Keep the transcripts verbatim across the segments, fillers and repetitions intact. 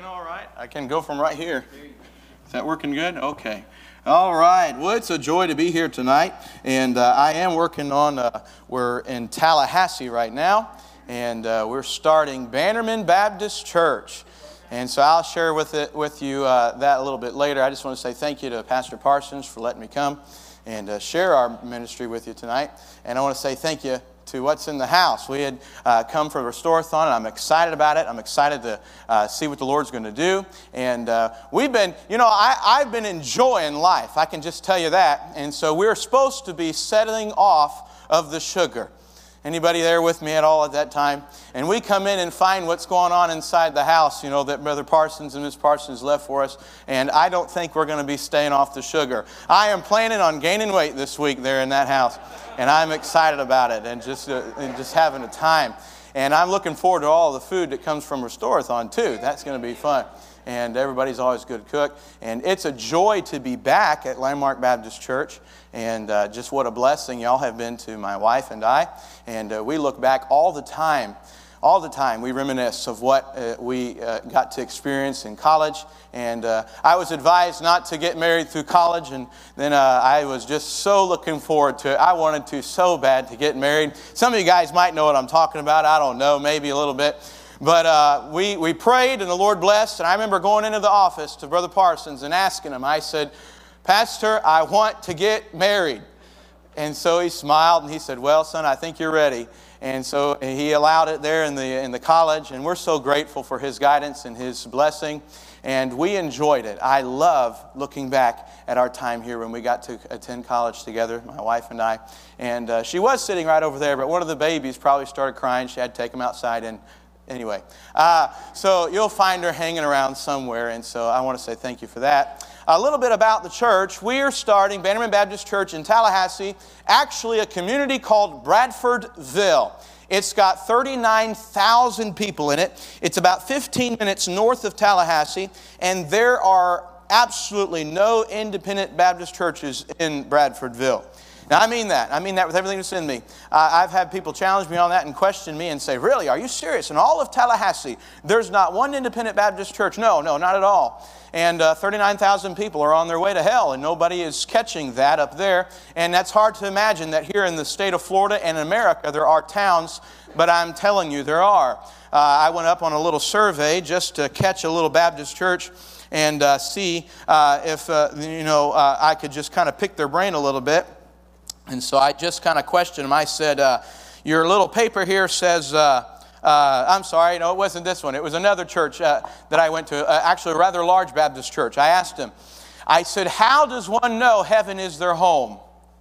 all right? I can go from right here. Is that working good? Okay. All right. Well, it's a joy to be here tonight. And uh, I am working on, uh, we're in Tallahassee right now. And uh, we're starting Bannerman Baptist Church. And so I'll share with it with you uh, that a little bit later. I just want to say thank you to Pastor Parsons for letting me come and uh, share our ministry with you tonight. And I want to say thank you to what's in the house. We had uh, come for Restore-a-thon, and I'm excited about it. I'm excited to uh, see what the Lord's going to do. And uh, we've been, you know, I, I've been enjoying life. I can just tell you that. And so we're supposed to be settling off of the sugar. Anybody there with me at all at that time? And we come in and find what's going on inside the house, you know, that Brother Parsons and Miss Parsons left for us. And I don't think we're going to be staying off the sugar. I am planning on gaining weight this week there in that house. And I'm excited about it and just, uh, and just having a time. And I'm looking forward to all the food that comes from Restore-a-thon too. That's going to be fun. And everybody's always a good cook. And it's a joy to be back at Landmark Baptist Church. And uh, just what a blessing y'all have been to my wife and I. And uh, we look back all the time. All the time we reminisce of what uh, we uh, got to experience in college. And uh, I was advised not to get married through college. And then uh, I was just so looking forward to it. I wanted to so bad to get married. Some of you guys might know what I'm talking about. I don't know, maybe a little bit. But uh, we, we prayed and the Lord blessed. And I remember going into the office to Brother Parsons and asking him, I said, Pastor, I want to get married. And so he smiled and he said, well, son, I think you're ready. And so he allowed it there in the in the college. And we're so grateful for his guidance and his blessing. And we enjoyed it. I love looking back at our time here when we got to attend college together, my wife and I. And uh, she was sitting right over there, but one of the babies probably started crying. She had to take him outside. And anyway, uh, so you'll find her hanging around somewhere. And so I want to say thank you for that. A little bit about the church. We are starting Bannerman Baptist Church in Tallahassee, actually a community called Bradfordville. It's got thirty-nine thousand people in it. It's about fifteen minutes north of Tallahassee, and there are absolutely no independent Baptist churches in Bradfordville. Now, I mean that. I mean that with everything that's in me. Uh, I've had people challenge me on that and question me and say, really, are you serious? In all of Tallahassee, there's not one independent Baptist church? No, no, not at all. And uh, thirty-nine thousand people are on their way to hell, and nobody is catching that up there. And that's hard to imagine that here in the state of Florida and America there are towns, but I'm telling you there are. Uh, I went up on a little survey just to catch a little Baptist church and uh, see uh, if, uh, you know, uh, I could just kind of pick their brain a little bit. And so I just kind of questioned them. I said, uh, your little paper here says... Uh, Uh, I'm sorry, no, it wasn't this one. It was another church uh, that I went to, uh, actually a rather large Baptist church. I asked him, I said, how does one know heaven is their home?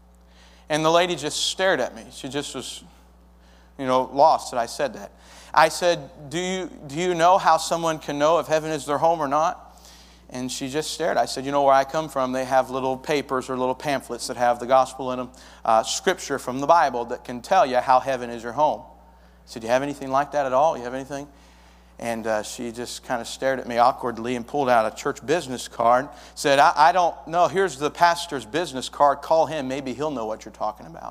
And the lady just stared at me. She just was, you know, lost that I said that. I said, do you, do you know how someone can know if heaven is their home or not? And she just stared. I said, you know, where I come from, they have little papers or little pamphlets that have the gospel in them, uh, scripture from the Bible that can tell you how heaven is your home. I said, do you have anything like that at all? You have anything? And uh, she just kind of stared at me awkwardly and pulled out a church business card. Said, I, I don't know. Here's the pastor's business card. Call him. Maybe he'll know what you're talking about.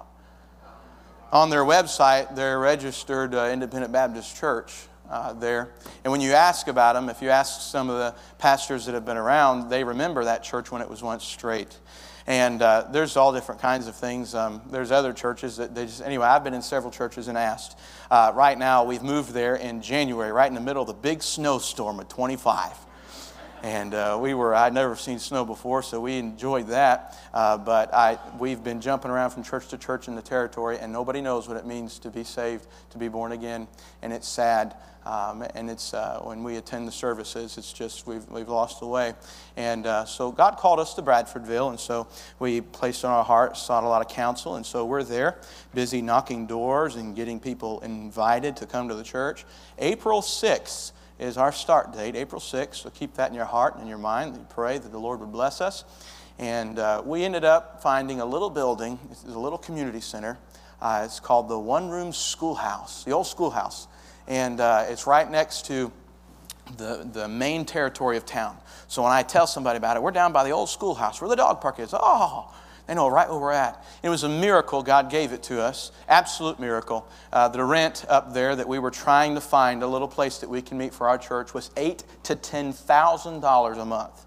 On their website, they're registered uh, Independent Baptist Church uh, there. And when you ask about them, if you ask some of the pastors that have been around, they remember that church when it was once straight. And uh, there's all different kinds of things. Um, there's other churches that they just... Anyway, I've been in several churches and asked. Uh, right now, we've moved there in January, right in the middle of the big snowstorm of twenty-five. And uh, we were... I'd never seen snow before, so we enjoyed that. Uh, but I, we've been jumping around from church to church in the territory, and nobody knows what it means to be saved, to be born again. And it's sad. Um, and it's uh, when we attend the services, it's just we've we've lost the way. And uh, so God called us to Bradfordville, and so we placed on our hearts, sought a lot of counsel, and so we're there, busy knocking doors and getting people invited to come to the church. April sixth is our start date, April sixth. So keep that in your heart and in your mind. And pray that the Lord would bless us. And uh, we ended up finding a little building. It's a little community center. Uh, it's called the One Room Schoolhouse, the old schoolhouse. And uh, it's right next to the, the main territory of town. So when I tell somebody about it, we're down by the old schoolhouse where the dog park is. Oh, They know right where we're at. It was a miracle. God gave it to us. Absolute miracle. Uh, the rent up there that we were trying to find, a little place that we can meet for our church, was eight to ten thousand dollars a month.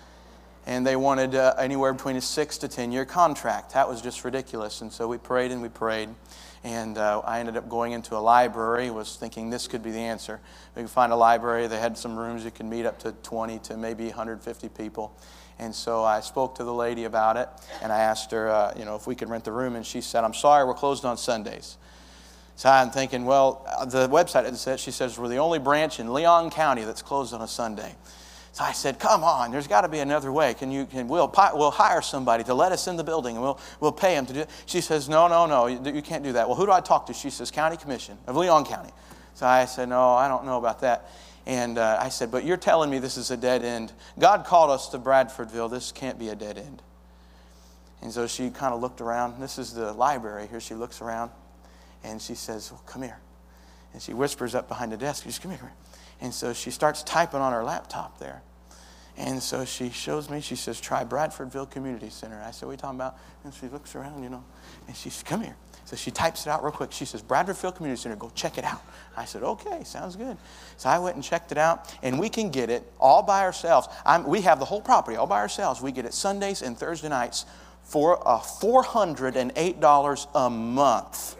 And they wanted uh, anywhere between a six to ten year contract. That was just ridiculous. And so we prayed and we prayed. And uh, I ended up going into a library, was thinking this could be the answer. We could find a library. They had some rooms you could meet up to twenty to maybe one hundred fifty people. And so I spoke to the lady about it, and I asked her, uh, you know, if we could rent the room. And she said, I'm sorry, we're closed on Sundays. So I'm thinking, well, the website had said, she says, we're the only branch in Leon County that's closed on a Sunday. So I said, come on, there's got to be another way. Can you, can, we'll, we'll hire somebody to let us in the building, and we'll, we'll pay them to do it. She says, no, no, no, you, you can't do that. Well, who do I talk to? She says, County Commission of Leon County. So I said, no, I don't know about that. And uh, I said, but you're telling me this is a dead end. God called us to Bradfordville. This can't be a dead end. And so she kind of looked around. This is the library. Here she looks around, and she says, well, come here. And she whispers up behind the desk, she says, come here, come here. And so she starts typing on her laptop there. And so she shows me, she says, try Bradfordville Community Center. I said, what are you talking about? And she looks around, you know, and she says, come here. So she types it out real quick. She says, Bradfordville Community Center, go check it out. I said, okay, sounds good. So I went and checked it out, and we can get it all by ourselves. I'm, we have the whole property all by ourselves. We get it Sundays and Thursday nights for uh, four hundred eight dollars a month.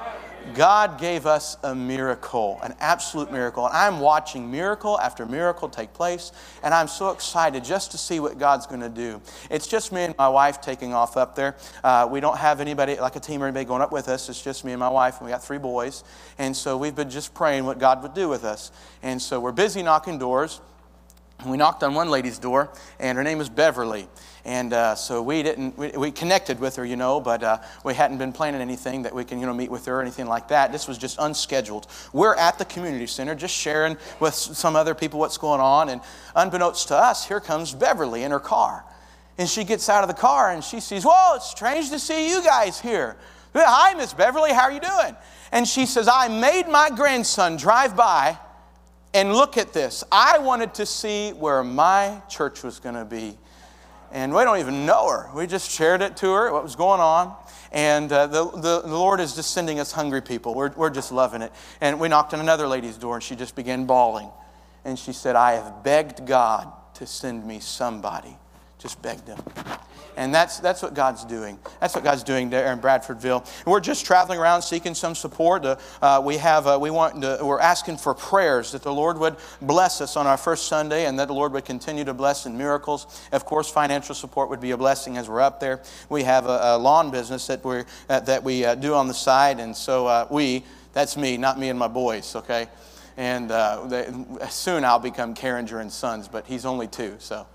God gave us a miracle, an absolute miracle. And I'm watching miracle after miracle take place, and I'm so excited just to see what God's going to do. It's just me and my wife taking off up there. Uh, we don't have anybody, like a team or anybody going up with us. It's just me and my wife, and we got three boys. And so we've been just praying what God would do with us. And so we're busy knocking doors. And we knocked on one lady's door, and her name was Beverly. And uh, so we didn't, we, we connected with her, you know, but uh, we hadn't been planning anything that we can, you know, meet with her or anything like that. This was just unscheduled. We're at the community center just sharing with some other people what's going on. And unbeknownst to us, here comes Beverly in her car. And she gets out of the car and she sees, whoa, it's strange to see you guys here. Hi, Miss Beverly, how are you doing? And she says, I made my grandson drive by and look at this. I wanted to see where my church was going to be. And we don't even know her. We just shared it to her, what was going on. And uh, the, the, the Lord is just sending us hungry people. We're, we're just loving it. And we knocked on another lady's door, and she just began bawling. And she said, I have begged God to send me somebody. Just begged him. And that's that's what God's doing. That's what God's doing there in Bradfordville. And we're just traveling around seeking some support. Uh, uh, we have uh, we want to, we're asking for prayers that the Lord would bless us on our first Sunday, and that the Lord would continue to bless in miracles. Of course, financial support would be a blessing as we're up there. We have a, a lawn business that we uh, that we uh, do on the side, and so uh, we that's me, not me and my boys. Okay, and uh, they, soon I'll become Carringer and Sons, but he's only two, so.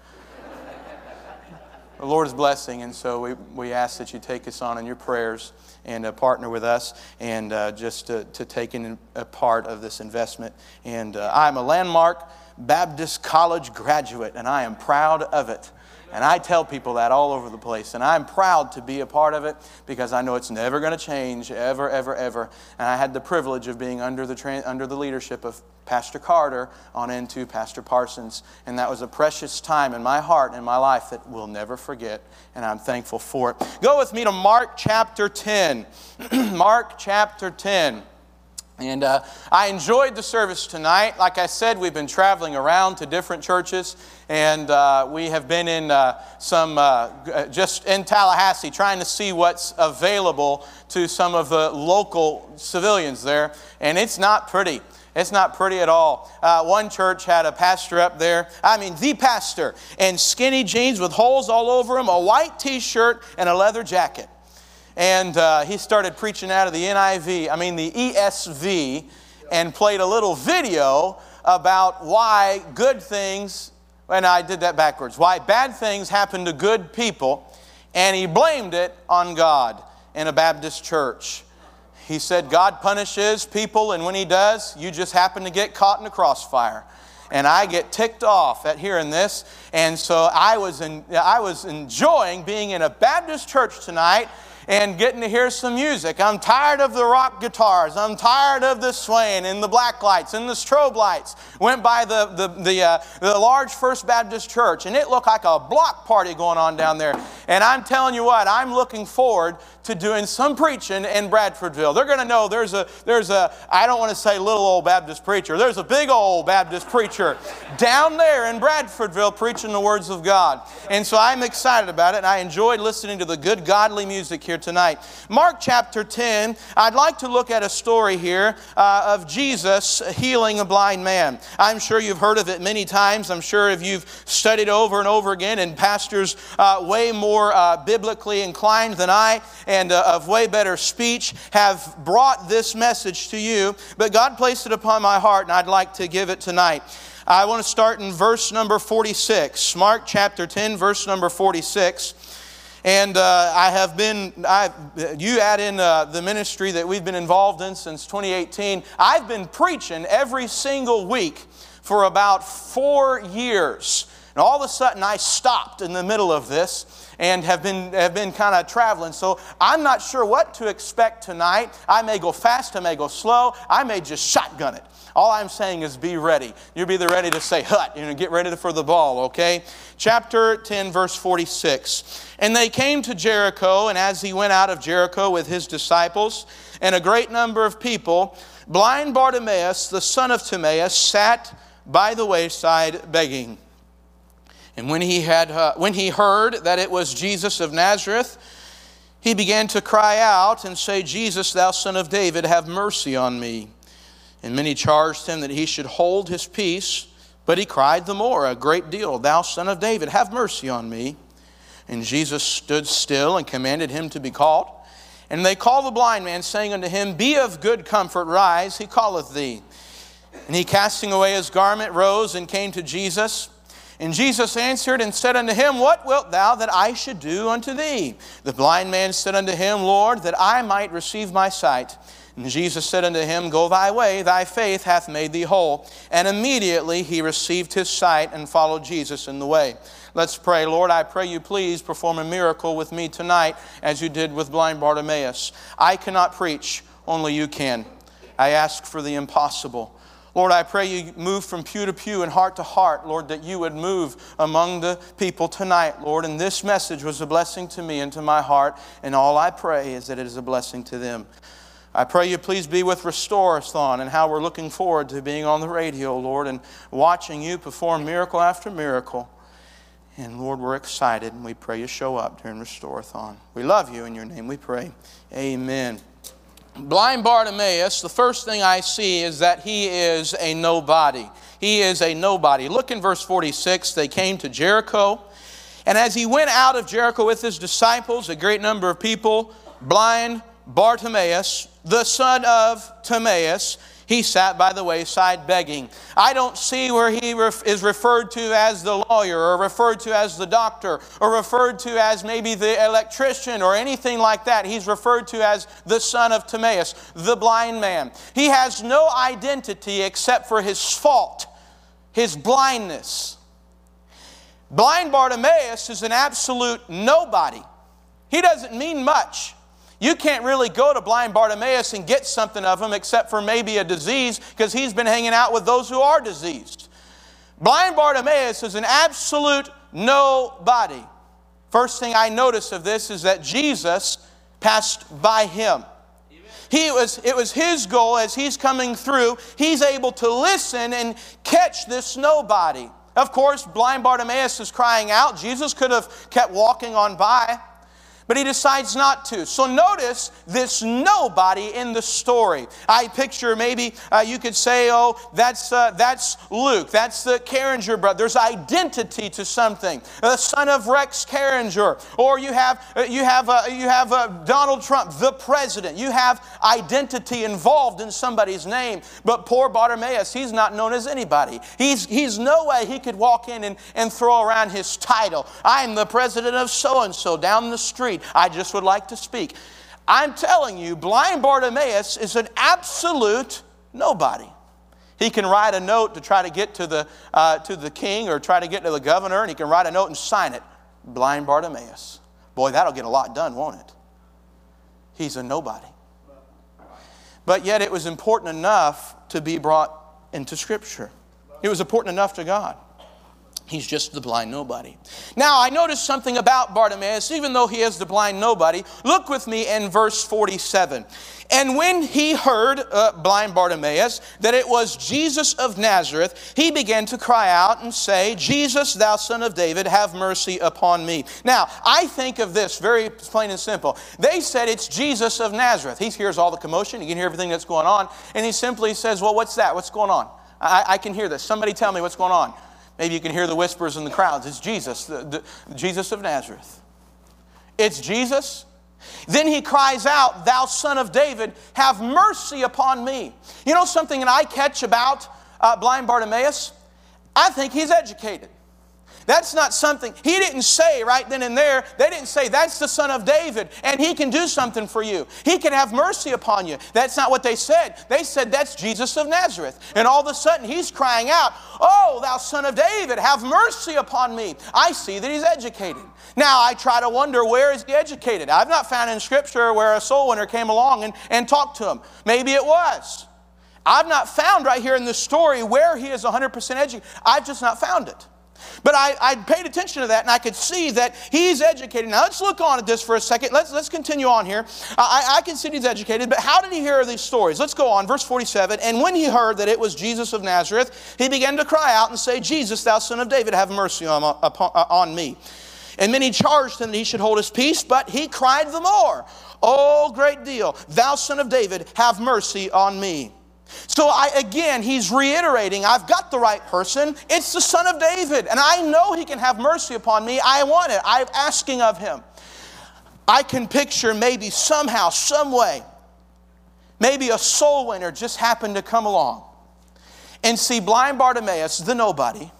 The Lord is blessing, and so we, we ask that you take us on in your prayers and uh, partner with us, and uh, just to, to take in a part of this investment. And uh, I'm a Landmark Baptist College graduate, and I am proud of it. And I tell people that all over the place. And I'm proud to be a part of it because I know it's never going to change, ever, ever, ever. And I had the privilege of being under the tra- under the leadership of Pastor Carter on into Pastor Parsons. And that was a precious time in my heart and my life that we'll never forget. And I'm thankful for it. Go with me to Mark chapter ten. Mark chapter ten. And uh, I enjoyed the service tonight. Like I said, we've been traveling around to different churches, and uh, we have been in uh, some, uh, just in Tallahassee, trying to see what's available to some of the local civilians there. And it's not pretty. It's not pretty at all. Uh, one church had a pastor up there, I mean the pastor, in skinny jeans with holes all over him, a white t-shirt, and a leather jacket. And uh, he started preaching out of the N I V, I mean the E S V, and played a little video about why good things, and I did that backwards, why bad things happen to good people, and he blamed it on God in a Baptist church. He said God punishes people, and when He does, you just happen to get caught in a crossfire. And I get ticked off at hearing this, and so I was in, I was enjoying being in a Baptist church tonight. and getting to hear some music. I'm tired of the rock guitars. I'm tired of the swaying and the black lights and the strobe lights. Went by the, the, the, uh, the large First Baptist church, and it looked like a block party going on down there. And I'm telling you what, I'm looking forward to doing some preaching in Bradfordville. They're going to know there's a, there's a, I don't want to say little old Baptist preacher. There's a big old Baptist preacher down there in Bradfordville preaching the words of God. And so I'm excited about it, and I enjoyed listening to the good godly music here tonight. Mark chapter ten, I'd like to look at a story here uh, of Jesus healing a blind man. I'm sure you've heard of it many times. I'm sure if you've studied over and over again, and pastors uh, way more uh, biblically inclined than I, and uh, of way better speech, have brought this message to you. But God placed it upon my heart, and I'd like to give it tonight. I want to start in verse number forty-six. Mark chapter ten, verse number forty-six. And uh, I have been, I, you add in uh, the ministry that we've been involved in since twenty eighteen. I've been preaching every single week for about four years. And all of a sudden I stopped in the middle of this and have been have been kind of traveling. So I'm not sure what to expect tonight. I may go fast, I may go slow, I may just shotgun it. All I'm saying is be ready. You'll be ready to say hut, you know, get ready for the ball, okay? Chapter ten, verse forty-six. And they came to Jericho, and as he went out of Jericho with his disciples and a great number of people, blind Bartimaeus, the son of Timaeus, sat by the wayside begging. And when he had uh, when he heard that it was Jesus of Nazareth, he began to cry out and say, Jesus, thou son of David, have mercy on me. And many charged him that he should hold his peace, but he cried the more a great deal, thou son of David, have mercy on me. And Jesus stood still and commanded him to be called. And they called the blind man, saying unto him, Be of good comfort, rise, he calleth thee. And he, casting away his garment, rose and came to Jesus. And Jesus answered and said unto him, What wilt thou that I should do unto thee? The blind man said unto him, Lord, that I might receive my sight. And Jesus said unto him, Go thy way, thy faith hath made thee whole. And immediately he received his sight and followed Jesus in the way. Let's pray. Lord, I pray you please perform a miracle with me tonight as you did with blind Bartimaeus. I cannot preach, only you can. I ask for the impossible. Lord, I pray you move from pew to pew and heart to heart, Lord, that you would move among the people tonight, Lord. And this message was a blessing to me and to my heart, and all I pray is that it is a blessing to them. I pray you please be with Restore-a-thon and how we're looking forward to being on the radio, Lord, and watching you perform miracle after miracle. And Lord, we're excited, and we pray you show up during Restore-a-thon. We love you. In your name we pray. Amen. Blind Bartimaeus, the first thing I see is that he is a nobody. He is a nobody. Look in verse forty-six. They came to Jericho. And as he went out of Jericho with his disciples, a great number of people, blind Bartimaeus, the son of Timaeus, he sat by the wayside begging. I don't see where he ref- is referred to as the lawyer or referred to as the doctor or referred to as maybe the electrician or anything like that. He's referred to as the son of Timaeus, the blind man. He has no identity except for his fault, his blindness. Blind Bartimaeus is an absolute nobody. He doesn't mean much. You can't really go to blind Bartimaeus and get something of him except for maybe a disease, because he's been hanging out with those who are diseased. Blind Bartimaeus is an absolute nobody. First thing I notice of this is that Jesus passed by him. He was, it was his goal as he's coming through, he's able to listen and catch this nobody. Of course, blind Bartimaeus is crying out. Jesus could have kept walking on by, but he decides not to. So notice this nobody in the story. I picture maybe uh, you could say, oh, that's uh, that's Luke. That's the Carringer brother. There's identity to something. The son of Rex Carringer. Or you have uh, you have uh, you have uh, Donald Trump, the president. You have identity involved in somebody's name. But poor Bartimaeus, he's not known as anybody. He's he's no way he could walk in and, and throw around his title. I'm the president of so-and-so down the street. I just would like to speak. I'm telling you, blind Bartimaeus is an absolute nobody. He can write a note to try to get to the, uh, to the king or try to get to the governor, and he can write a note and sign it. Blind Bartimaeus. Boy, that'll get a lot done, won't it? He's a nobody. But yet it was important enough to be brought into Scripture. It was important enough to God. He's just the blind nobody. Now, I noticed something about Bartimaeus, even though he is the blind nobody. Look with me in verse forty-seven. And when he heard, uh, blind Bartimaeus, that it was Jesus of Nazareth, he began to cry out and say, Jesus, thou son of David, have mercy upon me. Now, I think of this very plain and simple. They said it's Jesus of Nazareth. He hears all the commotion. He can hear everything that's going on. And he simply says, well, what's that? What's going on? I, I can hear this. Somebody tell me what's going on. Maybe you can hear the whispers in the crowds. It's Jesus, the, the, Jesus of Nazareth. It's Jesus. Then he cries out, thou son of David, have mercy upon me. You know something that I catch about uh, blind Bartimaeus? I think he's educated. That's not something, he didn't say right then and there, they didn't say, that's the son of David, and he can do something for you. He can have mercy upon you. That's not what they said. They said, that's Jesus of Nazareth. And all of a sudden, he's crying out, oh, thou son of David, have mercy upon me. I see that he's educated. Now, I try to wonder, where is he educated? I've not found in Scripture where a soul winner came along and, and talked to him. Maybe it was. I've not found right here in this story where he is one hundred percent educated. I've just not found it. But I, I paid attention to that, and I could see that he's educated. Now, let's look on at this for a second. Let's, let's continue on here. I, I can see he's educated, but how did he hear these stories? Let's go on. Verse forty-seven, and when he heard that it was Jesus of Nazareth, he began to cry out and say, Jesus, thou son of David, have mercy on, upon, on me. And many charged him that he should hold his peace, but he cried the more, oh, great deal, thou son of David, have mercy on me. So I, again, he's reiterating, I've got the right person. It's the son of David. And I know he can have mercy upon me. I want it. I'm asking of him. I can picture maybe somehow, some way, maybe a soul winner just happened to come along and see blind Bartimaeus, the nobody.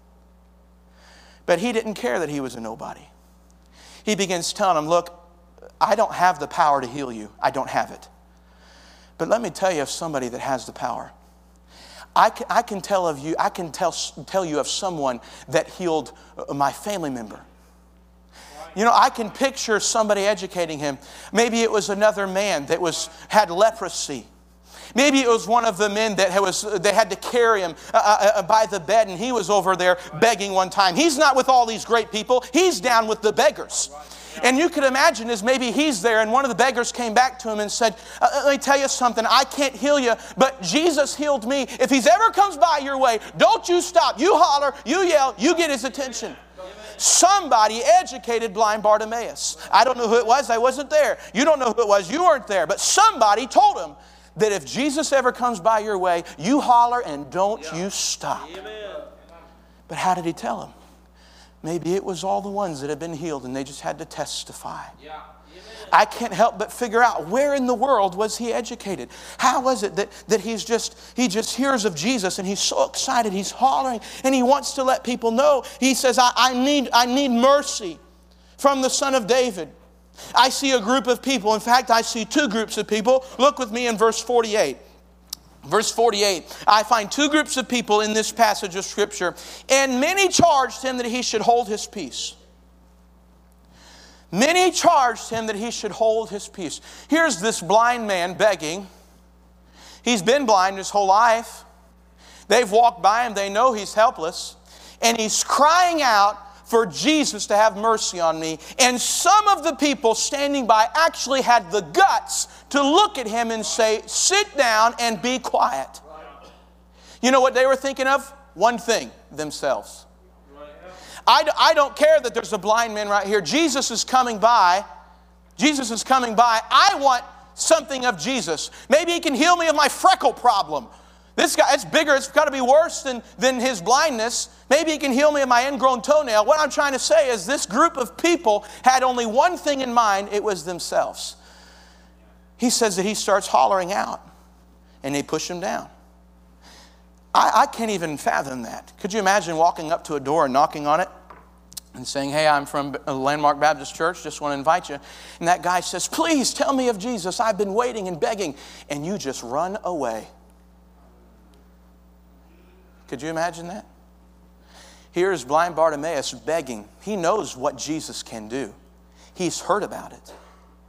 But he didn't care that he was a nobody. He begins telling him, look, I don't have the power to heal you. I don't have it. But let me tell you of somebody that has the power. I can, I can tell of you, I can tell, tell you of someone that healed my family member. You know, I can picture somebody educating him. Maybe it was another man that was had leprosy. Maybe it was one of the men that was, they had to carry him uh, uh, by the bed, and he was over there begging one time. He's not with all these great people. He's down with the beggars. And you could imagine as maybe he's there, and one of the beggars came back to him and said, uh, let me tell you something, I can't heal you, but Jesus healed me. If he's ever comes by your way, don't you stop. You holler, you yell, you get his attention. Somebody educated blind Bartimaeus. I don't know who it was. I wasn't there. You don't know who it was. You weren't there. But somebody told him that if Jesus ever comes by your way, you holler and don't you stop. But how did he tell him? Maybe it was all the ones that had been healed and they just had to testify. Yeah. I can't help but figure out, where in the world was he educated? How was it that, that he's just, he just hears of Jesus and he's so excited, he's hollering, and he wants to let people know. He says, I, I, need, I need mercy from the Son of David. I see a group of people. In fact, I see two groups of people. Look with me in verse forty-eight. Verse forty-eight, I find two groups of people in this passage of Scripture. And many charged him that he should hold his peace. Many charged him that he should hold his peace. Here's this blind man begging. He's been blind his whole life. They've walked by him. They know he's helpless. And he's crying out for Jesus to have mercy on me. And some of the people standing by actually had the guts to look at him and say, sit down and be quiet. You know what they were thinking of? One thing, themselves. I, I don't care that there's a blind man right here. Jesus is coming by. Jesus is coming by. I want something of Jesus. Maybe he can heal me of my freckle problem. This guy, it's bigger. It's got to be worse than, than his blindness. Maybe he can heal me of my ingrown toenail. What I'm trying to say is this group of people had only one thing in mind. It was themselves. He says that he starts hollering out, and they push him down. I, I can't even fathom that. Could you imagine walking up to a door and knocking on it and saying, hey, I'm from Landmark Baptist Church, just want to invite you. And that guy says, please tell me of Jesus. I've been waiting and begging. And you just run away. Could you imagine that? Here's blind Bartimaeus begging. He knows what Jesus can do. He's heard about it.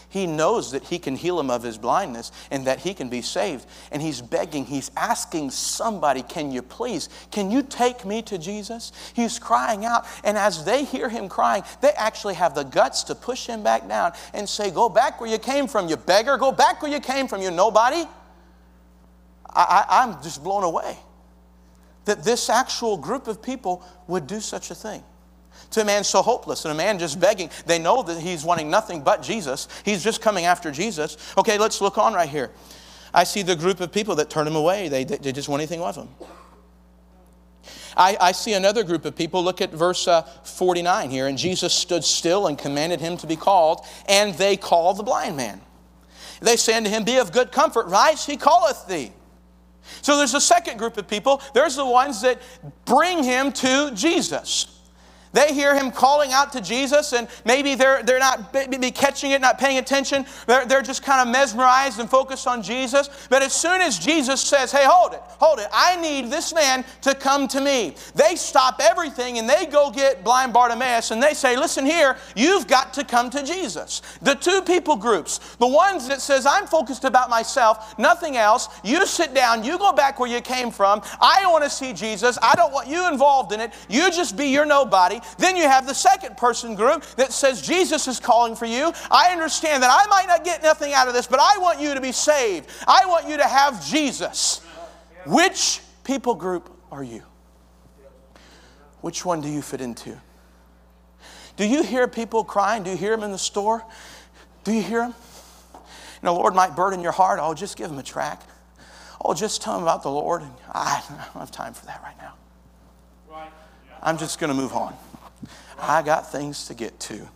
He knows that he can heal him of his blindness and that he can be saved. And he's begging, he's asking somebody, can you please, can you take me to Jesus? He's crying out. And as they hear him crying, they actually have the guts to push him back down and say, go back where you came from, you beggar. Go back where you came from, you nobody. I, I, I'm just blown away that this actual group of people would do such a thing. To a man so hopeless and a man just begging. They know that he's wanting nothing but Jesus. He's just coming after Jesus. Okay, let's look on right here. I see the group of people that turn him away. They, they just want anything of him. I, I see another group of people. Look at verse uh, forty-nine here. And Jesus stood still and commanded him to be called. And they called the blind man. They say unto him, be of good comfort, rise, he calleth thee. So there's a second group of people. There's the ones that bring him to Jesus. They hear him calling out to Jesus, and maybe they're, they're not maybe catching it, not paying attention. They're, they're just kind of mesmerized and focused on Jesus. But as soon as Jesus says, hey, hold it, hold it. I need this man to come to me. They stop everything, and they go get blind Bartimaeus, and they say, listen here, you've got to come to Jesus. The two people groups, the ones that says, I'm focused about myself, nothing else. You sit down, you go back where you came from. I want to see Jesus. I don't want you involved in it. You just be your nobody. Then you have the second person group that says Jesus is calling for you. I understand that I might not get nothing out of this, but I want you to be saved. I want you to have Jesus. Which people group are you? Which one do you fit into? Do you hear people crying? Do you hear them in the store? Do you hear them? You know, the Lord might burden your heart. Oh, just give them a track. Oh, just tell them about the Lord. I don't have time for that right now. I'm just going to move on. I got things to get to.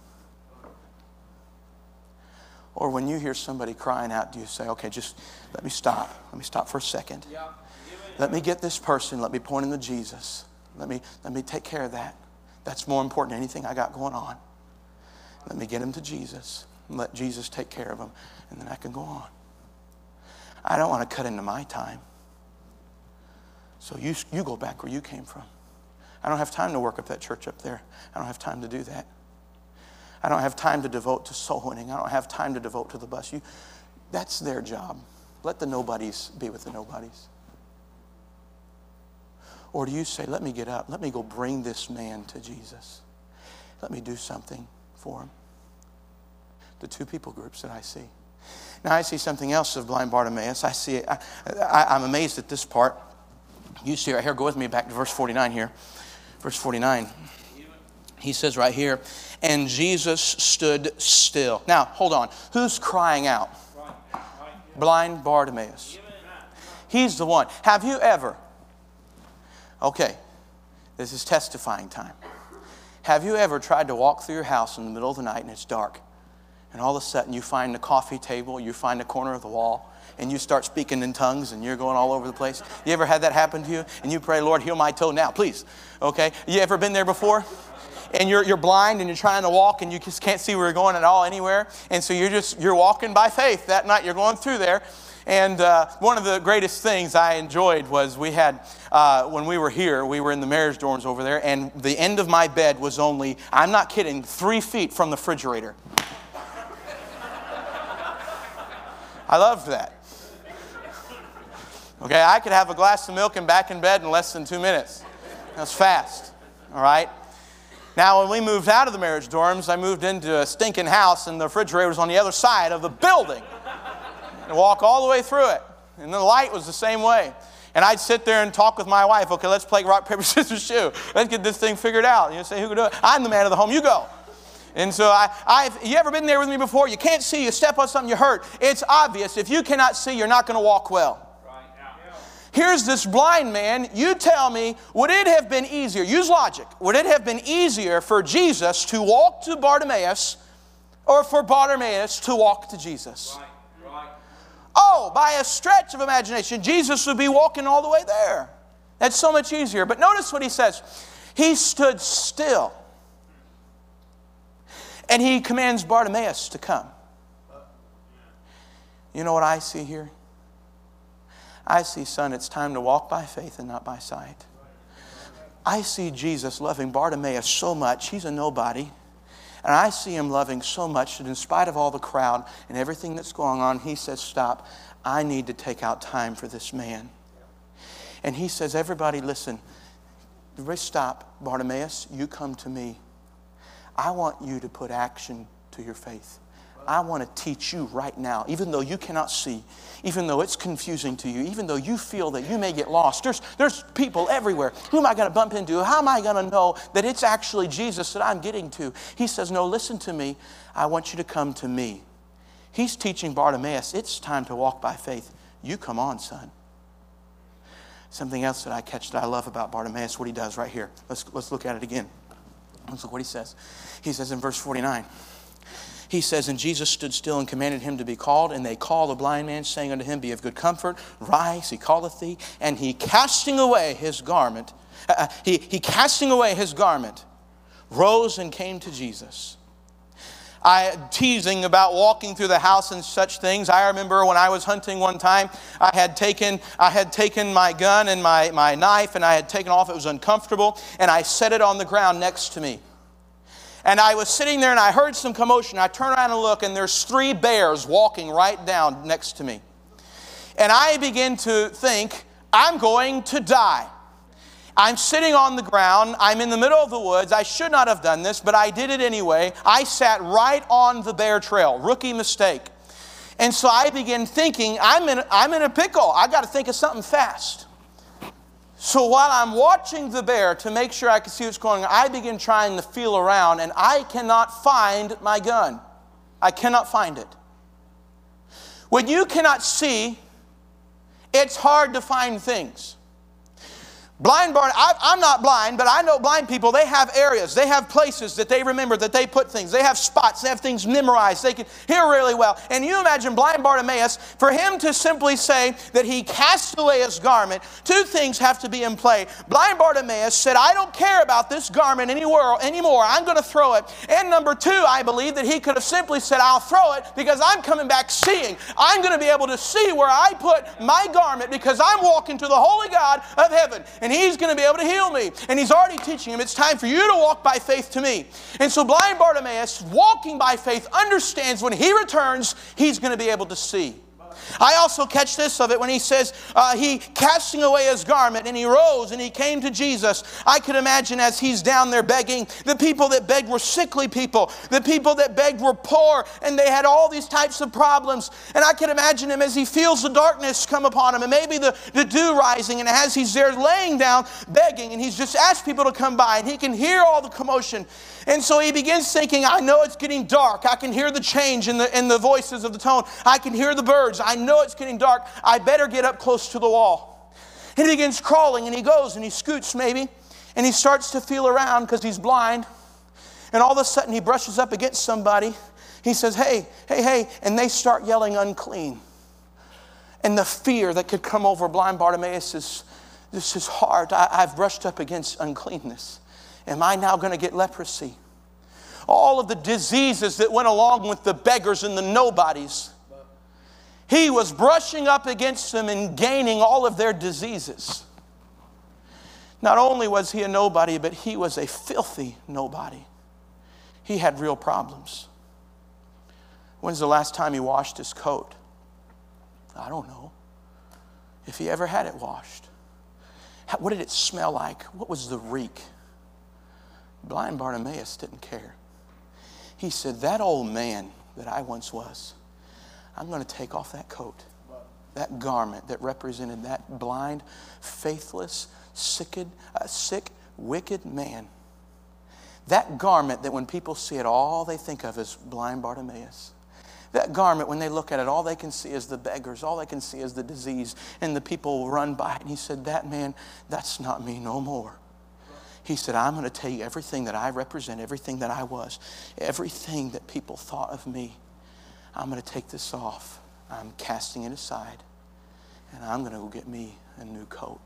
Or when you hear somebody crying out, do you say, okay, just let me stop. Let me stop for a second. Let me get this person. Let me point them to Jesus. Let me, let me take care of that. That's more important than anything I got going on. Let me get him to Jesus and let Jesus take care of him, and then I can go on. I don't want to cut into my time. So you, you go back where you came from. I don't have time to work up that church up there. I don't have time to do that. I don't have time to devote to soul winning. I don't have time to devote to the bus. You, that's their job. Let the nobodies be with the nobodies. Or do you say, let me get up. Let me go bring this man to Jesus. Let me do something for him. The two people groups that I see. Now I see something else of blind Bartimaeus. I see it. I, I, I'm amazed at this part. You see right here, go with me back to verse forty-nine here. Verse forty-nine, he says right here, and Jesus stood still. Now, hold on. Who's crying out? Blind Bartimaeus. He's the one. Have you ever, okay, this is testifying time. Have you ever tried to walk through your house in the middle of the night and it's dark, and all of a sudden you find the coffee table, you find the corner of the wall, and you start speaking in tongues and you're going all over the place? You ever had that happen to you? And you pray, Lord, heal my toe now, please. Okay? You ever been there before? And you're you're blind and you're trying to walk and you just can't see where you're going at all anywhere. And so you're just, you're walking by faith that night. You're going through there. And uh, one of the greatest things I enjoyed was we had, uh, when we were here, we were in the marriage dorms over there, and the end of my bed was only, I'm not kidding, three feet from the refrigerator. I loved that. Okay, I could have a glass of milk and back in bed in less than two minutes. That's fast, all right? Now, when we moved out of the marriage dorms, I moved into a stinking house, and the refrigerator was on the other side of the building. And walk all the way through it. And the light was the same way. And I'd sit there and talk with my wife. Okay, let's play rock, paper, scissors, shoe. Let's get this thing figured out. You say, who can do it? I'm the man of the home. You go. And so I, I've, you ever been there with me before? You can't see, you step on something, you hurt. It's obvious. If you cannot see, you're not going to walk well. Right. Yeah. Here's this blind man. You tell me, would it have been easier? Use logic. Would it have been easier for Jesus to walk to Bartimaeus or for Bartimaeus to walk to Jesus? Right. Right. Oh, by a stretch of imagination, Jesus would be walking all the way there. That's so much easier. But notice what he says. He stood still. And he commands Bartimaeus to come. You know what I see here? I see, son, it's time to walk by faith and not by sight. I see Jesus loving Bartimaeus so much, he's a nobody. And I see him loving so much that in spite of all the crowd and everything that's going on, he says, stop, I need to take out time for this man. And he says, everybody listen, stop, Bartimaeus, you come to me. I want you to put action to your faith. I want to teach you right now, even though you cannot see, even though it's confusing to you, even though you feel that you may get lost. There's, there's people everywhere. Who am I going to bump into? How am I going to know that it's actually Jesus that I'm getting to? He says, no, listen to me. I want you to come to me. He's teaching Bartimaeus, it's time to walk by faith. You come on, son. Something else that I catch that I love about Bartimaeus, what he does right here. Let's, let's look at it again. Let's look what he says. He says in verse forty-nine, he says, and Jesus stood still and commanded him to be called. And they called the blind man, saying unto him, be of good comfort, rise, he calleth thee. And he casting away his garment, uh, he, he casting away his garment, rose and came to Jesus. I teasing about walking through the house and such things. I remember when I was hunting one time, I had taken I had taken my gun and my, my knife, and I had taken off. It was uncomfortable, and I set it on the ground next to me. And I was sitting there and I heard some commotion. I turn around and look, and there's three bears walking right down next to me. And I begin to think, I'm going to die. I'm sitting on the ground. I'm in the middle of the woods. I should not have done this, but I did it anyway. I sat right on the bear trail. Rookie mistake. And so I begin thinking, I'm in, I'm in a pickle. I got to think of something fast. So while I'm watching the bear to make sure I can see what's going on, I begin trying to feel around, and I cannot find my gun. I cannot find it. When you cannot see, it's hard to find things. Blind Barn, I, I'm not blind, but I know blind people, they have areas, they have places that they remember, that they put things. They have spots, they have things memorized, they can hear really well. And you imagine blind Bartimaeus, for him to simply say that he cast away his garment, two things have to be in play. Blind Bartimaeus said, I don't care about this garment anywhere, anymore, I'm going to throw it. And number two, I believe that he could have simply said, I'll throw it because I'm coming back seeing. I'm going to be able to see where I put my garment because I'm walking to the holy God of heaven. And He's going to be able to heal me. And He's already teaching him, it's time for you to walk by faith to me. And so blind Bartimaeus, walking by faith, understands when he returns, he's going to be able to see. I also catch this of it when he says, uh, he casting away his garment, and he rose and he came to Jesus. I could imagine as he's down there begging, the people that begged were sickly people. The people that begged were poor, and they had all these types of problems. And I can imagine him as he feels the darkness come upon him, and maybe the, the dew rising, and as he's there laying down, begging, and he's just asked people to come by, and he can hear all the commotion. And so he begins thinking, I know it's getting dark. I can hear the change in the, in the voices of the tone. I can hear the birds. I know it's getting dark. I better get up close to the wall. And he begins crawling, and he goes and he scoots maybe, and he starts to feel around because he's blind. And all of a sudden he brushes up against somebody. He says, hey, hey, hey. And they start yelling unclean. And the fear that could come over blind Bartimaeus is, this is hard. I, I've brushed up against uncleanness. Am I now going to get leprosy? All of the diseases that went along with the beggars and the nobodies. He was brushing up against them and gaining all of their diseases. Not only was he a nobody, but he was a filthy nobody. He had real problems. When's the last time he washed his coat? I don't know. If he ever had it washed. What did it smell like? What was the reek? Blind Bartimaeus didn't care. He said, that old man that I once was, I'm going to take off that coat, that garment that represented that blind, faithless, sick, uh, sick, wicked man. That garment that when people see it, all they think of is blind Bartimaeus. That garment, when they look at it, all they can see is the beggars. All they can see is the disease. And the people run by it. And he said, that man, that's not me no more. He said, I'm going to tell you everything that I represent, everything that I was, everything that people thought of me. I'm going to take this off. I'm casting it aside. And I'm going to go get me a new coat.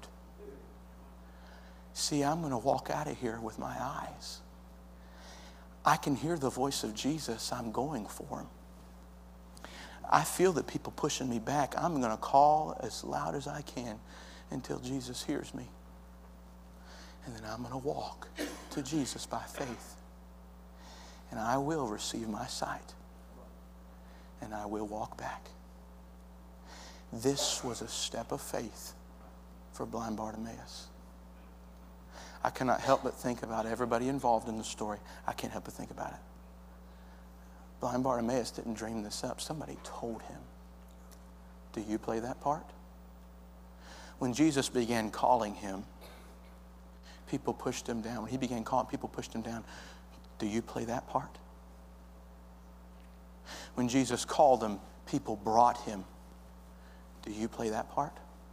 See, I'm going to walk out of here with my eyes. I can hear the voice of Jesus. I'm going for him. I feel that people pushing me back. I'm going to call as loud as I can until Jesus hears me. And then I'm going to walk to Jesus by faith. and I will receive my sight, and I will walk back. This was a step of faith for blind Bartimaeus. I cannot help but think about everybody involved in the story. I can't help but think about it. Blind Bartimaeus didn't dream this up. Somebody told him. Do you play that part? When Jesus began calling him, people pushed him down. When he began calling, people pushed him down. Do you play that part? When Jesus called him, people brought him. Do you play that part?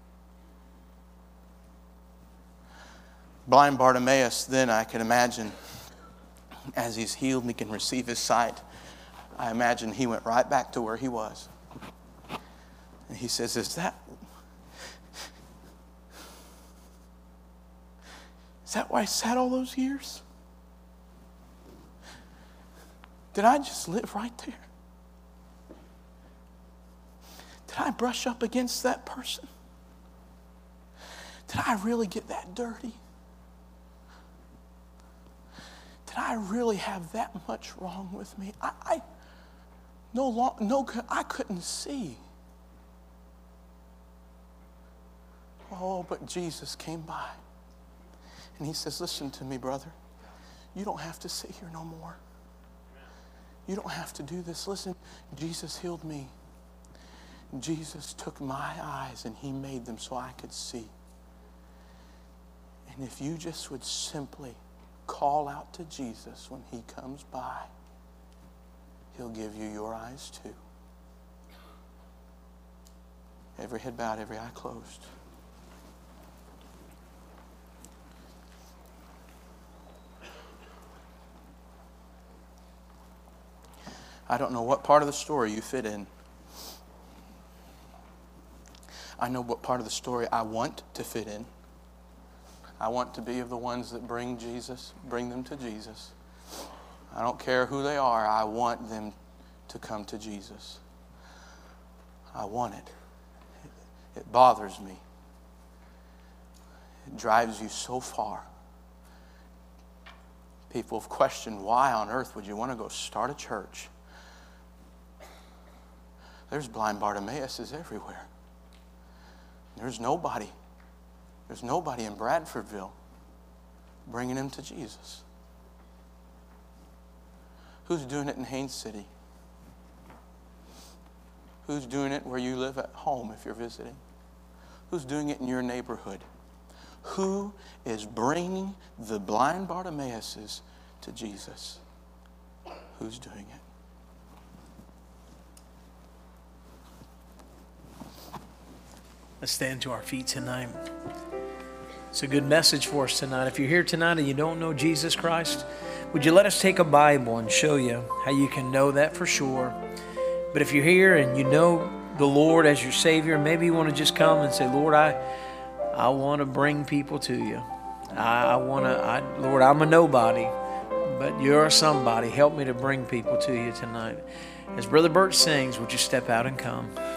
Blind Bartimaeus, then I can imagine, as he's healed and he can receive his sight, I imagine he went right back to where he was. And he says, is that, is that where I sat all those years? Did I just live right there? Did I brush up against that person? Did I really get that dirty? Did I really have that much wrong with me? I, I no long, no, I couldn't see. Oh, but Jesus came by, and he says, "Listen to me, brother. You don't have to sit here no more. You don't have to do this. Listen, Jesus healed me. Jesus took my eyes and he made them so I could see. And if you just would simply call out to Jesus when he comes by, he'll give you your eyes too." Every head bowed, every eye closed. I don't know what part of the story you fit in. I know what part of the story I want to fit in. I want to be of the ones that bring Jesus, bring them to Jesus. I don't care who they are. I want them to come to Jesus. I want it. It bothers me. It drives you so far. People have questioned, why on earth would you want to go start a church? There's blind Bartimaeuses everywhere. There's nobody. There's nobody in Bradfordville bringing him to Jesus. Who's doing it in Haines City? Who's doing it where you live at home if you're visiting? Who's doing it in your neighborhood? Who is bringing the blind Bartimaeuses to Jesus? Who's doing it? Let's stand to our feet tonight. It's a good message for us tonight. If you're here tonight and you don't know Jesus Christ, would you let us take a Bible and show you how you can know that for sure? But if you're here and you know the Lord as your Savior, maybe you want to just come and say, Lord, I I want to bring people to you. I, I want to, I, Lord, I'm a nobody, but you're a somebody. Help me to bring people to you tonight. As Brother Bert sings, would you step out and come?